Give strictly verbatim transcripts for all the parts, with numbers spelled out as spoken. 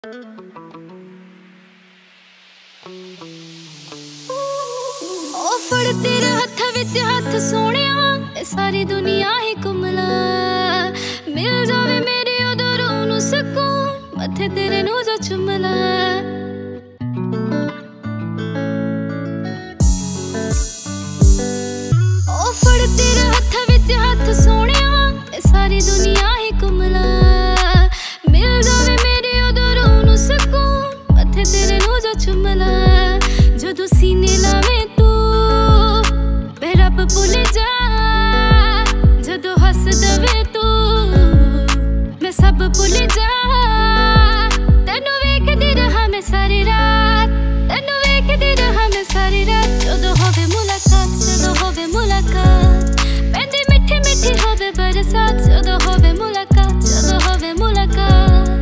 ओ फड़ तेरे हथ विच हथ सोहणिया, सारी दुनिया ही कुमला मिल जावे मेरे उधर नू सकून, मथे तेरे नू जो चुमला। ओ फड़ तेरे हथ विच हथ सोहणिया, सारी दुनिया ही कुमला मिल जावे मेरे उधर नू सकून, मथे तेरे नू जो चुमला। जदों सीने लावे तू मैं रब भुल जा, जदों हस दवे तू मैं सब भुल जा। तेनू वेखदी रहा मैं सारी रात, तेनू वेखदी रहा मैं सारी रात। जदों होवे मुलाकात, जदों होवे मुलाकात, पैंदी मिठी मिठी होवे बरसात। जदों होवे मुलाकात, जदों होवे मुलाकात।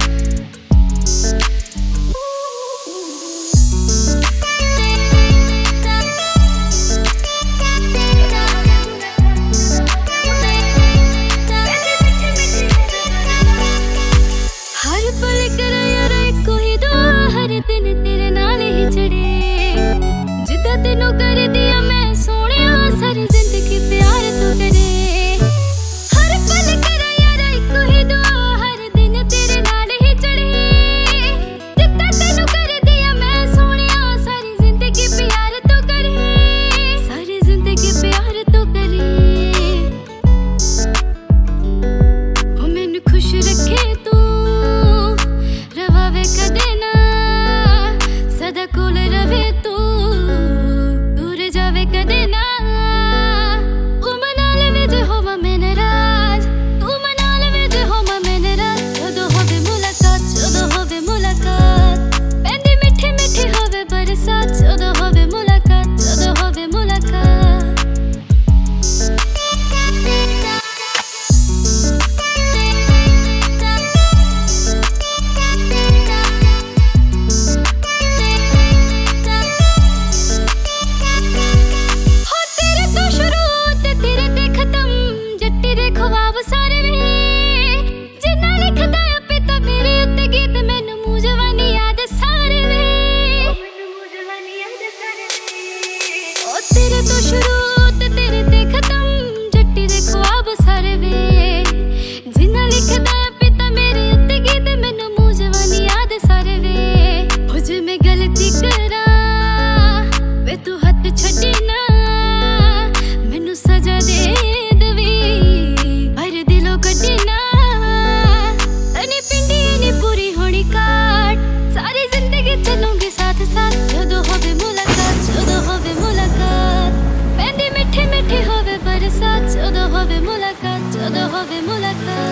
दिन तेरे नाल ही चढ़े, जिद्दां तेनू कर दिया मैं सोहणिया, सारी जिंदगी प्यार तू करे। हर पल करा यार इको ही दुआ, हर दिन तेरे नाल ही चढ़े, जिद्दां तेनू कर दिया मैं सोहणिया, सारी जिंदगी प्यार तू करे, सारी जिंदगी प्यार तू करे। ओ मैनू खुश रखे तू, रवावे कदे ना, सदा कोल रवे तू, दूर जावे कदे ना। तू मना लवे जे होवां मैं नाराज, तू मना लवे जे होवां मैं नाराज। जदों होवे मुलाकात, जदों होवे मुलाकात, पैंदी मिठी मिठी होवे बरसात। जदों होवे मुलाकात, जदों होवे मुलाकात। तेरे तो शुरू ते तेरे ते खत्म, जट्टी दे ख्वाब सारे वे, जिन्ना लिखदा पिता मेरे उत्ते गीत, मैनू मूंह जवानी याद सारे वे। हो जे मैं गलती करा वे तू हथ छड्डी ना, मैनू सजा दे दवी पर दिलों कड्डी ना। तनी पिंडी नी पूरी होनी काट, सारी जिंदगी चलूंगी साथ साथ। जदों होवे मुलाकात, जदों होवे मुलाकात, पैंदी मिठी मिठी होवे बरसात। जदों होवे मुलाकात, जदों होवे मुलाकात।